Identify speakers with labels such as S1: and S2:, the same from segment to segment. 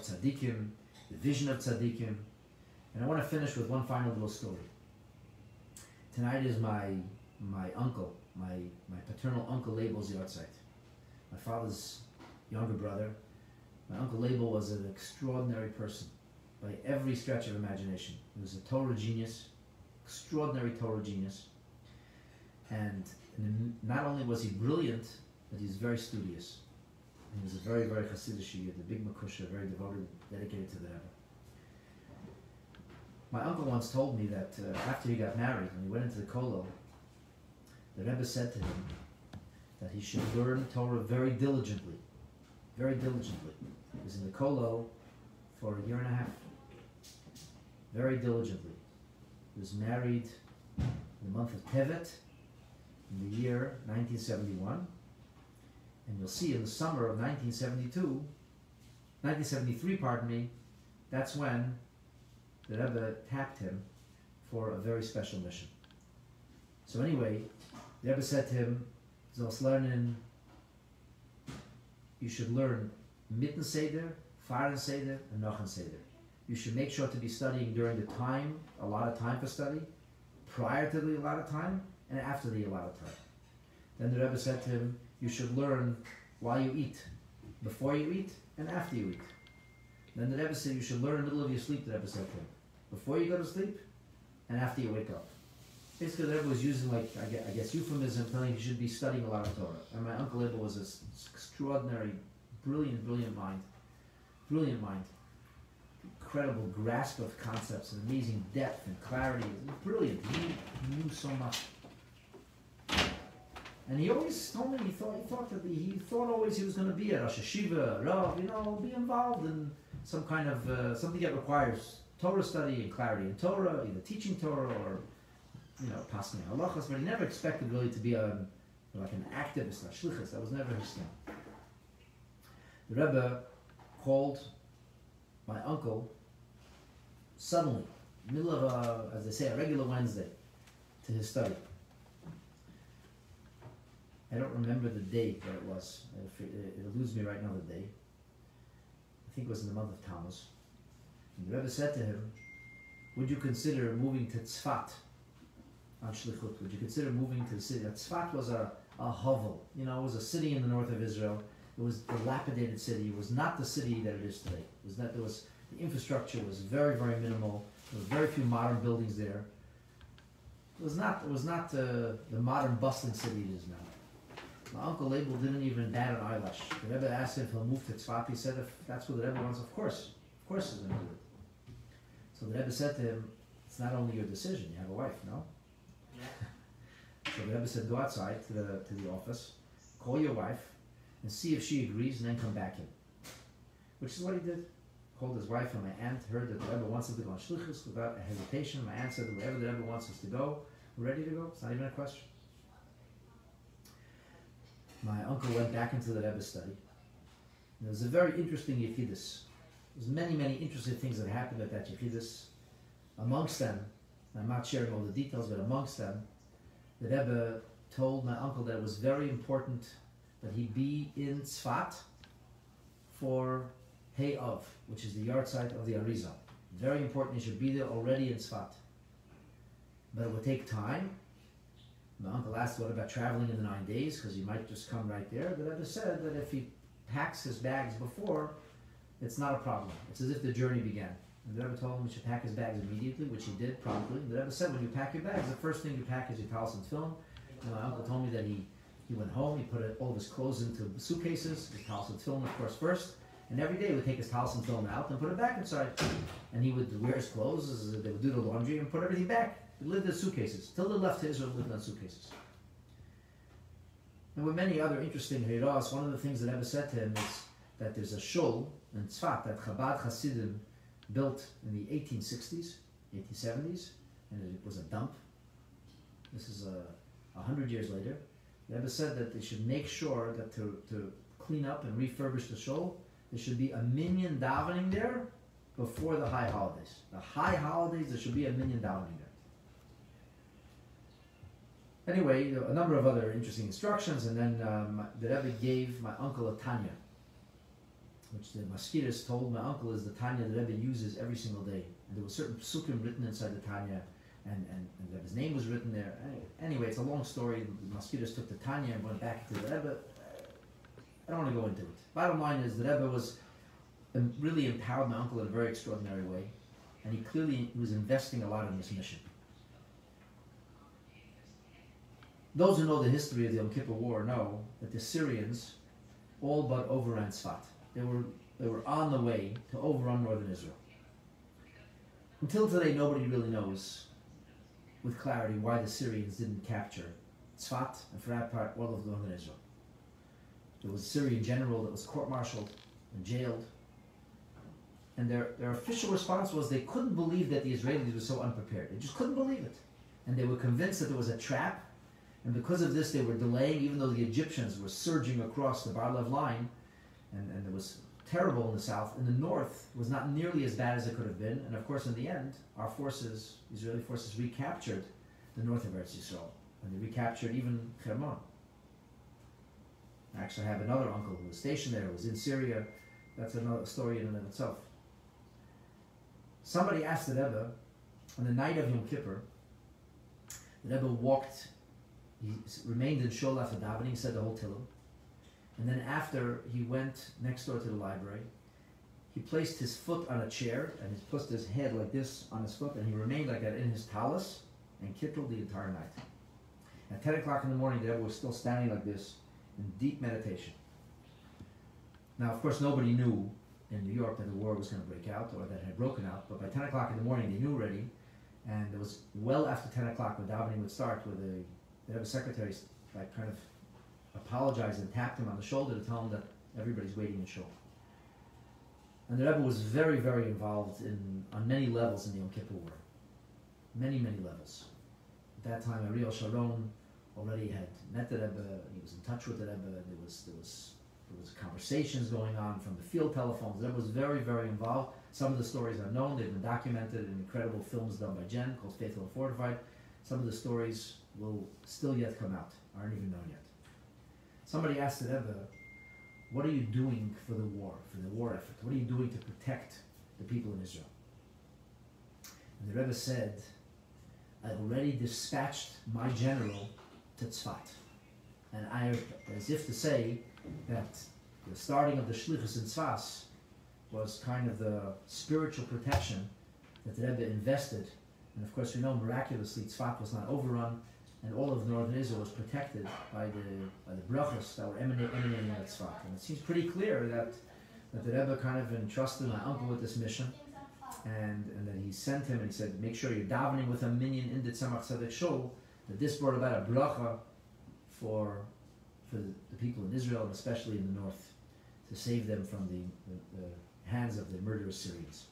S1: tzaddikim, the vision of tzaddikim. And I want to finish with one final little story. Tonight is my uncle, my paternal uncle Label's yahrzeit. My father's younger brother. My uncle Label was an extraordinary person by every stretch of imagination. He was a Torah genius, extraordinary Torah genius. And not only was he brilliant, but he was very studious. And he was a very, very Hasidic Yid, a big Makusha, very devoted, dedicated to the Rebbe. My uncle once told me that after he got married, when he went into the kollel, the Rebbe said to him that he should learn Torah very diligently. Very diligently. He was in the kollel for a year and a half. Very diligently. He was married in the month of Tevet in the year 1971. And you'll see in the summer of 1973, pardon me, that's when the Rebbe tapped him for a very special mission. So anyway, the Rebbe said to him, you should learn mitten Seder, Fahren Seder, and Nochen Seder. You should make sure to be studying during the time, a lot of time for study, prior to the allotted time, and after the allotted time. Then the Rebbe said to him, you should learn while you eat, before you eat, and after you eat. Then the Rebbe said you should learn in the middle of your sleep, the Rebbe said to him, before you go to sleep, and after you wake up. Basically, the Rebbe was using, like, I guess, euphemism, telling you should be studying a lot of Torah. And my uncle Rebbe was this extraordinary, brilliant mind. Brilliant mind. Incredible grasp of concepts, and amazing depth and clarity. It was brilliant. He knew so much. And he always told me he thought always he was going to be a Rosh Hashiva, Rav, be involved in some kind of something that requires Torah study and clarity in Torah, either teaching Torah or passing halachas. But he never expected really to be like an activist, a shlichus. That was never his thing. The Rebbe called my uncle suddenly, middle of as they say, a regular Wednesday, to his study. I don't remember the date that it was. It eludes me right now, the date. I think it was in the month of Tammuz. And the Rebbe said to him, would you consider moving to Tzfat on Shlichut? Would you consider moving to the city? Tzfat was a hovel. It was a city in the north of Israel. It was a dilapidated city. It was not the city that it is today. The infrastructure was very, very minimal. There were very few modern buildings there. It was not the modern bustling city it is now. My uncle Label didn't even bat an eyelash. The Rebbe asked him if he'll move to Tzfat. He said, if that's what the Rebbe wants, of course he's going to do it. So the Rebbe said to him, it's not only your decision, you have a wife, no? Yeah. So the Rebbe said, go outside to the office, call your wife, and see if she agrees, and then come back in. Which is what he did. Called his wife, and my aunt heard that the Rebbe wants him to go on Shlichus without a hesitation. My aunt said, wherever the Rebbe wants us to go, we're ready to go. It's not even a question. My uncle went back into the Rebbe's study. And there was a very interesting Yechidus. There's many, many interesting things that happened at that Yechidus. Amongst them, I'm not sharing all the details, but amongst them, the Rebbe told my uncle that it was very important that he be in Tzfat for Hey Av, which is the yahrzeit of the Arizal. Very important, he should be there already in Tzfat. But it would take time. My uncle asked, what about traveling in the 9 days? Because he might just come right there. The Rebbe said that if he packs his bags before, it's not a problem. It's as if the journey began. And the Rebbe told him he should pack his bags immediately, which he did promptly. The Rebbe said, when you pack your bags, the first thing you pack is your talis and film. And my uncle told me that he went home, he put all of his clothes into suitcases, his talis and film, of course, first. And every day he would take his talis and film out and put it back inside. And he would wear his clothes, they would do the laundry and put everything back. He lived in suitcases. Till they left to Israel, lived in suitcases. And with many other interesting hiras, one of the things that Rebbe said to him is that there's a shul in Tzfat that Chabad Hasidim built in the 1860s, 1870s, and it was a dump. This is 100 years later. The Rebbe said that they should make sure that to clean up and refurbish the shul, there should be a minyan davening there before the high holidays. The high holidays, there should be a minyan davening there. Anyway, a number of other interesting instructions, and then the Rebbe gave my uncle a Tanya. which the Maskiris told my uncle is the Tanya the Rebbe uses every single day. And there were certain psukim written inside the Tanya, and the Rebbe's name was written there. Anyway, it's a long story. The Maskiris took the Tanya and went back to the Rebbe. I don't want to go into it. Bottom line is the Rebbe was really empowered my uncle in a very extraordinary way, and he clearly was investing a lot in this mission. Those who know the history of the Yom Kippur War know that the Syrians all but overran Tzfat. They were on the way to overrun northern Israel. Until today, nobody really knows with clarity why the Syrians didn't capture Tzfat, and for that part, all of northern Israel. There was a Syrian general that was court-martialed and jailed. And their official response was they couldn't believe that the Israelis were so unprepared. They just couldn't believe it. And they were convinced that there was a trap. And because of this, they were delaying, even though the Egyptians were surging across the Bar-Lev line. And it was terrible in the south. In the north, it was not nearly as bad as it could have been. And of course, in the end, our forces, Israeli forces, recaptured the north of Eretz Yisrael. And they recaptured even Hermon. I actually have another uncle who was stationed there, who was in Syria. That's another story in and of itself. Somebody asked the Rebbe, on the night of Yom Kippur, the Rebbe walked, he remained in Shul after davening, he said the whole Tehillim. And then after he went next door to the library, he placed his foot on a chair and he placed his head like this on his foot, and he remained like that in his talus and kittled the entire night. At 10 o'clock in the morning, the Rebbe was still standing like this in deep meditation. Now, of course, nobody knew in New York that the war was going to break out or that it had broken out, but by 10 o'clock in the morning they knew already, and it was well after 10 o'clock when davening would start, where the Rebbe's secretary like kind of apologized and tapped him on the shoulder to tell him that everybody's waiting in Shul. And the Rebbe was very, very involved on many levels in the Yom Kippur War. Many, many levels. At that time, Ariel Sharon already had met the Rebbe, he was in touch with the Rebbe, there was conversations going on from the field telephones. The Rebbe was very, very involved. Some of the stories are known, they've been documented in incredible films done by Jen called Faithful and Fortified. Some of the stories will still yet come out, aren't even known yet. Somebody asked the Rebbe, what are you doing for the war effort? What are you doing to protect the people in Israel? And the Rebbe said, I already dispatched my general to Tzfat. And I, as if to say that the starting of the Shlichus in Tzfas was kind of the spiritual protection that the Rebbe invested. And of course we know miraculously Tzfat was not overrun, and all of northern Israel was protected by the brachos that were emanating out of Tzfat. And it seems pretty clear that the Rebbe kind of entrusted my uncle with this mission, and that he sent him and he said, make sure you're davening with a minyan in the Tzemach Tzedek Shul, that this brought about a bracha for the people in Israel, and especially in the north, to save them from the hands of the murderous Syrians.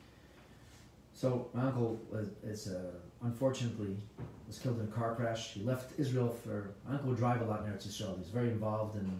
S1: So my uncle unfortunately was killed in a car crash. He left Israel my uncle would drive a lot in Eretz Yisrael. He was very involved in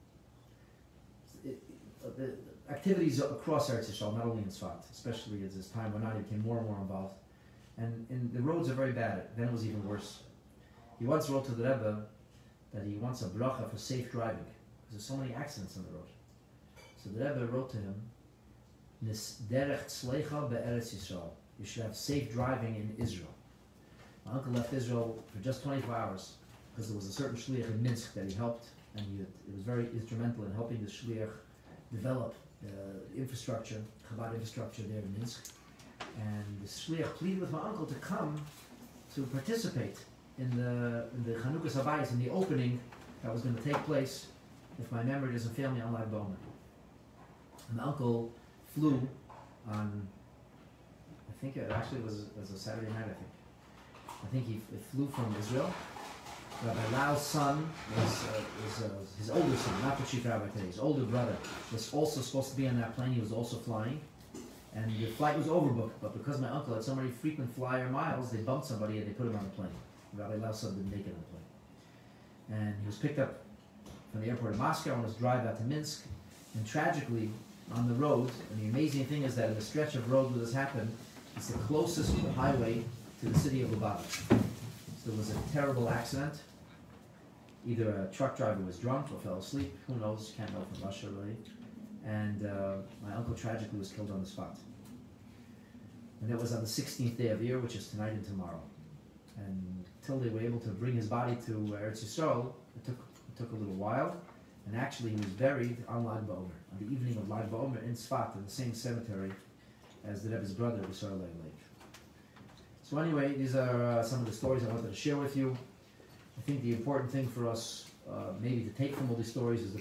S1: the activities across Eretz Yisrael, not only in Tzfat, especially as this time went on, he became more and more involved. And the roads are very bad. Then it was even worse. He once wrote to the Rebbe that he wants a bracha for safe driving, because there's so many accidents on the road. So the Rebbe wrote to him, Nis derech tzleicha be'eretz Yisrael. You should have safe driving in Israel. My uncle left Israel for just 24 hours because there was a certain shliach in Minsk that he helped, and he was very instrumental in helping the shliach develop infrastructure, Chabad infrastructure there in Minsk. And the shliach pleaded with my uncle to come to participate in the Chanukah Sabayis, in the opening that was going to take place, if my memory doesn't fail me, on Lag BaOmer. And my uncle flew on, I think it actually was a Saturday night, I think he flew from Israel. Rabbi Lau's son was his older son, not the chief rabbi today, his older brother was also supposed to be on that plane. He was also flying. And the flight was overbooked, but because my uncle had so many frequent flyer miles, they bumped somebody and they put him on the plane. Rabbi Lau's son didn't make it on the plane. And he was picked up from the airport of Moscow on his drive out to Minsk. And tragically, on the road, and the amazing thing is that in the stretch of road where this happened, it's the closest highway to the city of Lubavitch. So there was a terrible accident. Either a truck driver was drunk or fell asleep. Who knows? Can't know from Russia really. and my uncle tragically was killed on the spot. And that was on the 16th day of Iyar, which is tonight and tomorrow. And until they were able to bring his body to Eretz Yisrael, it took a little while. And actually, he was buried on Lag BaOmer, on the evening of Lag BaOmer in Sfat, in the same cemetery as the Rebbe's brother, Yisrael Leib. So anyway, these are some of the stories I wanted to share with you. I think the important thing for us maybe to take from all these stories is the